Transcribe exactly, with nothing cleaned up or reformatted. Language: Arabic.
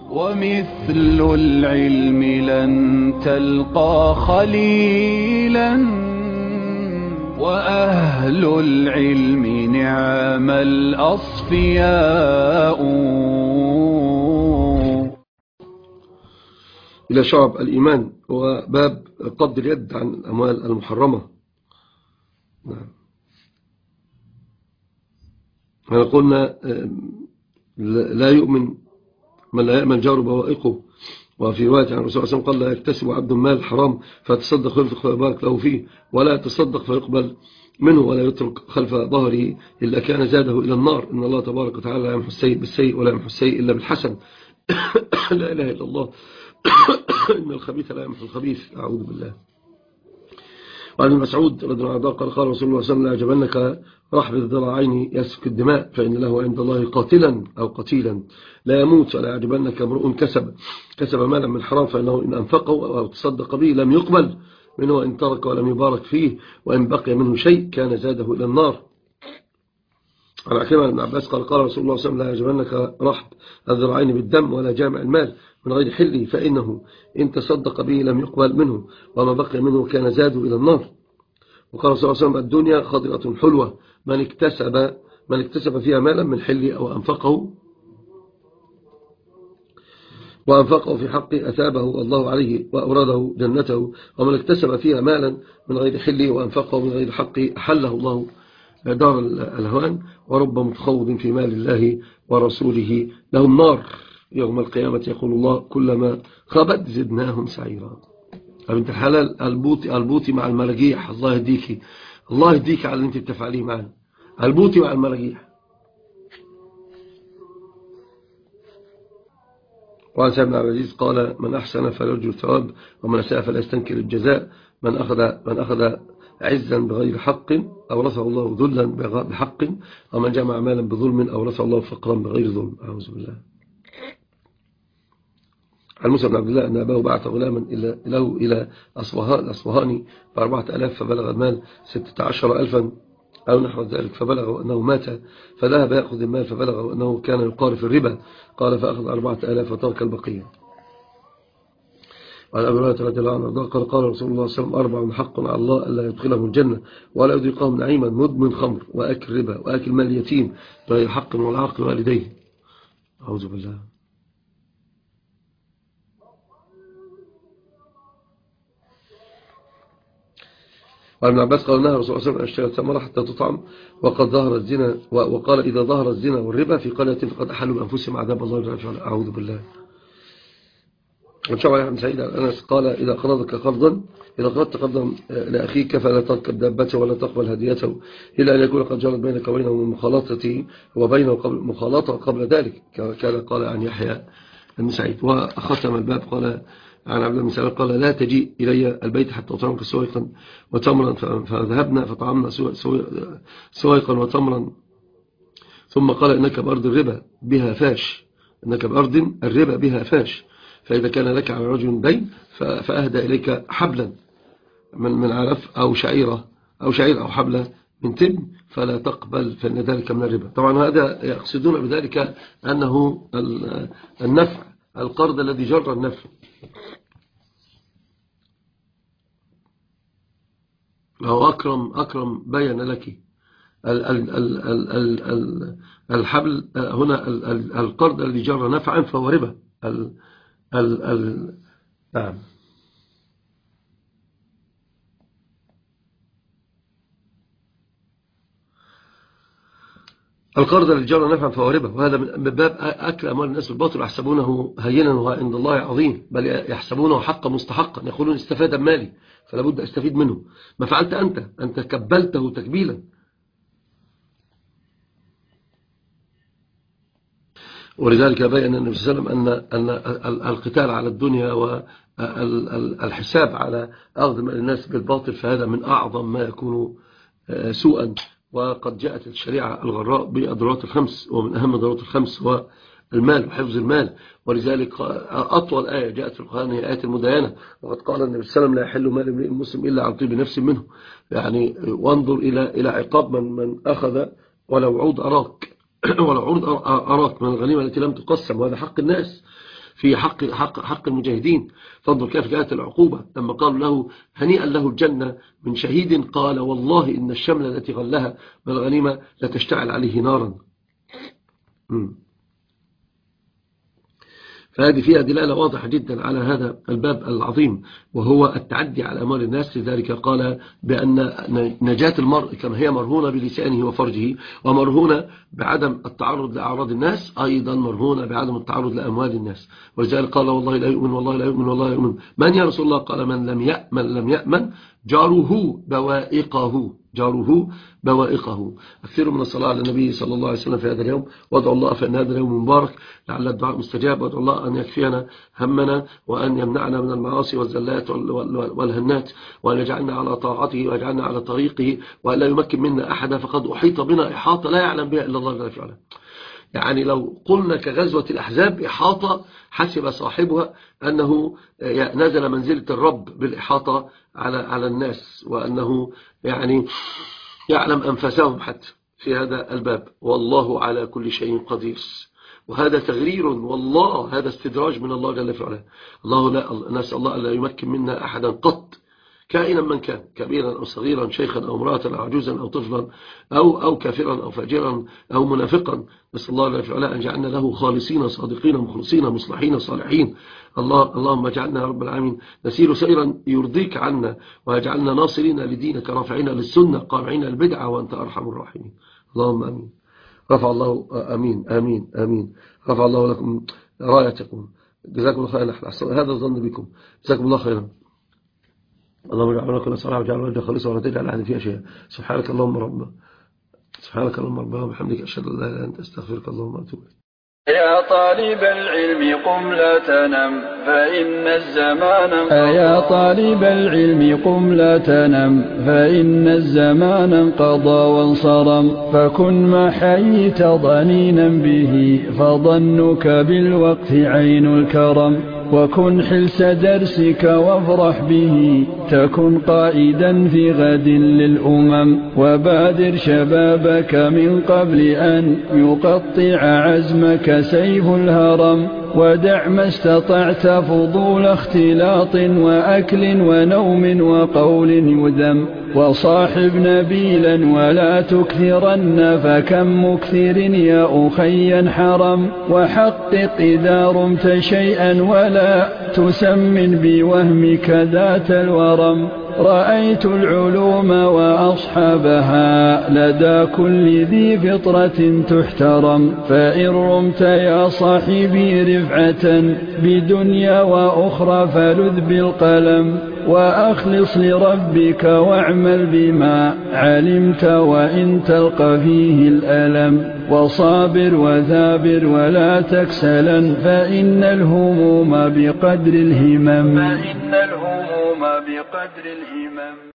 ومثل العلم لن تلقى خليلا وأهل العلم نعم الأصفياء. إلى شعب الإيمان وباب قبض اليد عن الأموال المحرمة. احنا قلنا لا يؤمن من لا يأمن جاره بوائقه، وفي رواية عن الرسول صلى الله عليه وسلم قال لا يكتسب عبد مال حرام فيتصدق فيرزق فيبارك له فيه، ولا يتصدق فيقبل منه، ولا يترك خلف ظهره إلا كان زاده إلى النار. إن الله تبارك وتعالى لا يمحو السيء بالسيء ولا يمحو السيء إلا بالحسن. لا إله إلا الله. إن الخبيث لا يمحو الخبيث. أعوذ بالله. وعن مسعود رضي الله عنه قال قال رسول الله صلى الله عليه وسلم لا يعجبنك رحب الذراعين يسفك الدماء فإن له عند الله قاتلا أو قتيلا لا يموت، ولا يعجبنك امرؤ كسب كسب مالا من حرام فإنه إن أنفقه أو تصدق به لم يقبل منه، وإن ترك ولم يبارك فيه، وإن بقي منه شيء كان زاده إلى النار. عن عكرمة بن عباس قال قال رسول الله صلى الله عليه وسلم لا يعجبنك رحب الذراعين بالدم ولا جامع المال من غير حله، فإنه إن تصدق به لم يقبل منه، وما بقي منه كان زاده إلى النار. وقال صلى الله عليه وسلم الدنيا خضرة حلوة من اكتسب من اكتسب فيها مالا من حله أو أنفقه وأنفقه في حقه أثابه الله عليه وأورده جنته، ومن اكتسب فيها مالا من غير حله وأنفقه من غير حقه أحله الله دار الهوان، ورب متخوض في مال الله ورسوله لهم نار يوم القيامة يقول الله كلما خبت زدناهم سعيرا. بنت الحلال البوطي البوطي مع المراجيح، الله يهديكي الله يهديك على اللي انت بتفعليه معنا، البوطي مع المراجيح. وعن سيدنا بن عبد العزيز قال من أحسن فليرجو الثواب ومن أساء فلا يستنكر الجزاء، من أخذ من أخذ عزا بغير حق أورثه الله ذلا بحق، ومن جمع مالا بظلم أورثه الله فقرا بغير ظلم. أعوذ بالله. عن موسى بن عبد الله أن أباه بعث غلاما له إلى أصفهاني بأربعة ألاف فبلغ المال ستة عشر ألفا أو نحو ذلك، فبلغ أنه مات فذهب يأخذ المال فبلغ أنه كان يقارف الربا، قال فأخذ أربعة ألاف وترك البقية. وعن أبي هريرة رضي الله عنه قال قال رسول الله صلى الله عليه وسلم أربع حق على الله ألا يدخلهم الجنة ولا يذيقهم نعيما مدمن خمر وأكل ربا وأكل مال يتيم بغير حق والعاق والديه. أعوذ بالله. وعن ابن عباس قال نهى الرسول صلى الله عليه وسلم أن يشتري الثمرة حتى تطعم وقد ظهر الزنا، وقال إذا ظهر الزنا والربا في قرية فقد أحلوا بأنفسهم عذاب الله. أعوذ بالله. وعن شعبة بن سعيد عن أنس قال إذا قرضك قرضا إذا قرضت قرضا لأخيك فلا تركب دابته ولا تقبل هديته إلا أن يكون قد جرت بينك وبينه من مخالطته وبينه قبل مخالطة قبل ذلك، كان قال عن يحيى بن سعيد. وختم الباب قال عن عبد الله بن سلام قال لا تجي إلي البيت حتى أطعمك سويقا وتمرا، فذهبنا فطعمنا سويقا وتمرا، ثم قال إنك بأرض الربا بها فاش إنك بأرض الربا بها فاش، فإذا كان لك على رجل دين فأهدى إليك حبلا من من عرف أو شعيرة أو شعير أو حبلة من تبن فلا تقبل فإن ذلك من الربا. طبعا هذا يقصدون بذلك أنه النفع القرض الذي جر النفع. لو أكرم أكرم بين لك الحبل هنا القرض الذي جر نفعا فهو ربا. نعم. القرض الذي جر نفعا فهو ربا، وهذا من باب أكل أموال الناس بالباطل يحسبونه هينا وعند الله عظيم، بل يحسبونه حقا مستحقا، يقولون استفاد مالي فلا بد أستفيد منه. ما فعلت أنت أنت كبلته تكبيلا. ولذلك بين النبي صلى الله عليه وسلم أن أن القتال على الدنيا والحساب على أخذ مال الناس بالباطل فهذا من أعظم ما يكون سوءا. وقد جاءت الشريعة الغراء بالضرورات الخمس، ومن أهم الضرورات الخمس هو المال وحفظ المال. ولذلك أطول آية جاءت في القرآن هي آية المداينة، وقد قال النبي صلى الله عليه وسلم لا يحل مال امرئ مسلم إلا عن طيب نفس منه. يعني وانظر إلى إلى عقاب من من أخذ ولو عود أراك ولو عود أراك من الغنيمة التي لم تقسم، وهذا حق الناس. في حق حق حق المجاهدين. فانظر كيف جاءت العقوبة لما قالوا له هنيئا له الجنة من شهيد، قال والله إن الشملة التي غلها بالغنيمة لتشتعل عليه نارا. فهذه فيها دلالة واضحة جدا على هذا الباب العظيم، وهو التعدي على أموال الناس. لذلك قال بأن نجاة المرء كما هي مرهونة بلسانه وفرجه، ومرهونة بعدم التعرض لأعراض الناس، أيضا مرهونة بعدم التعرض لأموال الناس. ولذلك قال والله لا يؤمن والله لا يؤمن والله لا يؤمن. من يا رسول الله؟ قال من لم يأمن لم يأمن جاره بوائقه، جاره بوائقه. أكثر من الصلاة على النبي صلى الله عليه وسلم في هذا اليوم، وادعوا الله فإن هذا اليوم مبارك لعل الدعاء مستجاب. وادعوا الله أن يكفينا همنا، وأن يمنعنا من المعاصي والزلات والهنات، وأن يجعلنا على طاعته ويجعلنا على طريقه، وأن لا يمكن منا أحدا، فقد أحيط بنا إحاطة لا يعلم بها إلا الله جل وعلا. يعني لو قلنا كغزوة الأحزاب إحاطة حسب صاحبها أنه نزل منزلة الرب بالإحاطة على على الناس، وأنه يعني يعلم أنفسهم حتى في هذا الباب. والله على كل شيء قدير. وهذا تغرير والله، هذا استدراج من الله جل وعلا. الله لا نسأل الله ألا يمكن منا أحدا قط، كائنا من كان، كبيرا أو صغيرا، شيخا أو امرأة أو عجوزا أو طفلا أو أو كافرا أو فاجرا أو منافقا. نسأل الله جل وعلا أن جعلنا له خالصين صادقين مخلصين مصلحين صالحين. الله اللهم اجعلنا يا رب العالمين نسير سيرا يرضيك عنا، واجعلنا ناصرين لدينك رافعين للسنة قامعين البدعة، وأنت أرحم الراحمين. اللهم آمين. رفع الله آمين آمين آمين. رفع الله لكم رايتكم. جزاكم الله خيرا. هذا الظن بكم. جزاكم الله خيرا. اللهم اجعلنا كل صلاة وجعلنا وجه خالصا ولا تجعل أحد فيها شيئا. سبحانك اللهم ربنا سبحانك اللهم ربنا وبحمدك أشهد أن لا إله إلا أنت أستغفرك اللهم وأتوب إليك. يا طالب العلم قم لا تنم فإن الزمان انقضى. يا طالب العلم قم لا تنم فإن الزمان انقضى وانصرم. فكن ما حييت ضنينا به فظنك بالوقت عين الكرم. وكن حلس درسك وافرح به تكن قائدا في غد للأمم. وبادر شبابك من قبل أن يقطع عزمك سيف الهرم. ودع ما استطعت فضول اختلاط وأكل ونوم وقول يذم. وصاحب نبيلا ولا تكثرن فكم مكثر يا أخي حرم. وحقق إذا رمت شيئا ولا تسمن بوهمك ذات الورم. رأيت العلوم وأصحابها لدى كل ذي فطرة تحترم. فإن رمت يا صاحبي رفعة بدنيا وأخرى فلذ بالقلم. وأخلص لربك واعمل بما علمت وإن تلقى فيه الألم. وصابر وثابر ولا تكسلا فإن الهموم بقدر الهمم. فإن الهموم بقدر الهمم.